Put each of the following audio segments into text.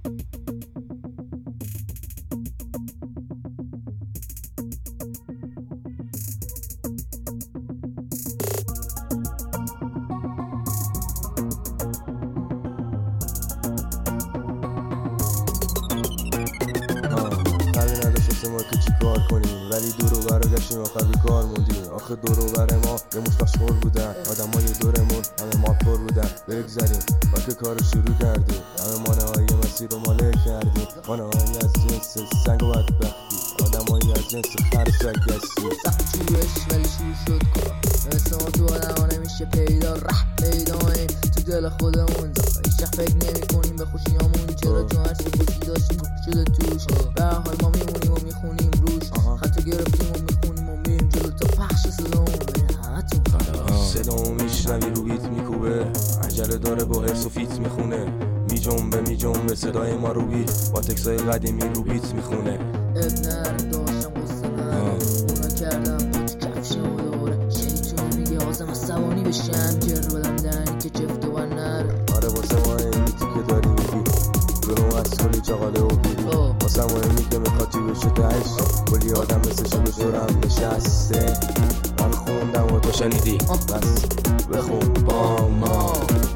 ما که چی کار کنیم ولی دور و بر گشتیم آخر بیکار موندیم. آخه دور و بر ما یه مشت مشغول بودن، آدمای دورمون همه مالخور بودن. بگذاریم ما که کارو شروع کردیم، همه مانه های مسیر رو ماله کردیم. مانه های از جنس سنگ و بدبختی، آدمایی از جنس خرسک هستی. سخت شروعش ولی شروع شد کار، مثل ما تو آدم ها نمیشه پیدا. پیدا کنیم تو دل خودمون، هیچ وقت فکر نمی کنیم به خوشیامون. چرا چون هرچی خوشی داشتیم شده توش. به هر حال ما میمونیم و میخونیم روش، خطا گرفتیم و میخونیم و میریم جلو تا پخش صدامون بین همتون. صدامو میشنوی رو بیت میکوبه، عجله داره با حرس و فیت میخونه. میجنبه صدای ما رو بیت، با تکسای قدیمی رو بیت میخونه. ابنر داشتم قصه اونا کردم تو کفش و دوره. شیطون میگه آزم عصبانی بشم، جر بدم دنی که چفت و نره. آره واسه ما این بیتی که داری میگی جنو از کلی چاقاله و بیری. واسه مهمی که میخواد بشه تهش، کلی آدم مثل شو به دورم نشسته. من خوندم و تو شنیدی، بس بخون با ما.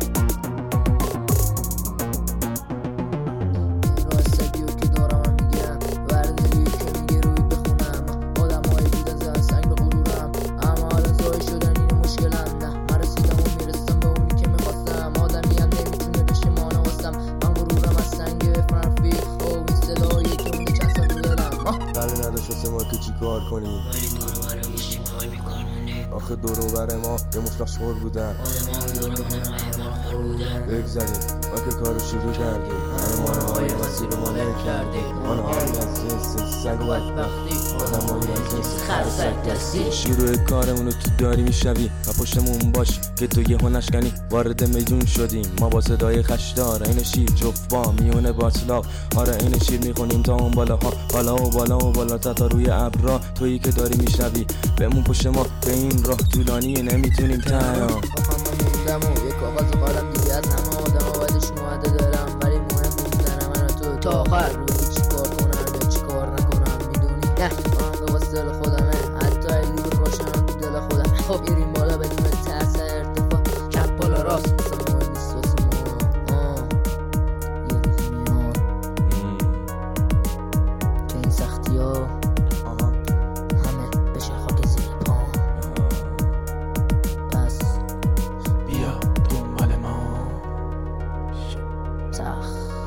واسه ما که چی کار کنیم ولی دور و بر گشتیم های بیکار موندیم. آخه دور و بر ما یه مشت مشغول بودن، آدمای دورمون همه مالخور بودن. بگذاریم ما که کارو شروع کردیم، همه مانه های مسیر رو ماله کردیم. مانه های از جنس سگ و بدبختی، آدمایی از جنس خرسک دستی. شروع کارمونو تو داری میشنوی و پشتمون باش که تو یه هنشکنی. وارد میدون شدیم ما با صدای خشدار، این شیر جفت با میونه باطلاق. آره این شیر میخونیم تا اون بالاها، بالا و بالا و بالا تا روی ابرا. تویی که داری میشنوی بهمون پشت ما، به این راه طولانیه نمیتونیم تنها. موندم و یک کاغذ و قلم دیگه از همه آدم ها بعدش اومده دارم. ولی مهم موندن من تو تا آخر رو چی کار کنم یا چی کار نکنم میدونی. نه آهنگ واسه دل خودمه، حتی اگه دور باشم تو دل خودم. خب میریم بالا بدون ترس ارتفاع، کف بالا راست مثل مهم نیست واسه ما. یه روز میاد که این سختی ها همه بشه خاک زیر پا. پس بیا دنبال ما. سخت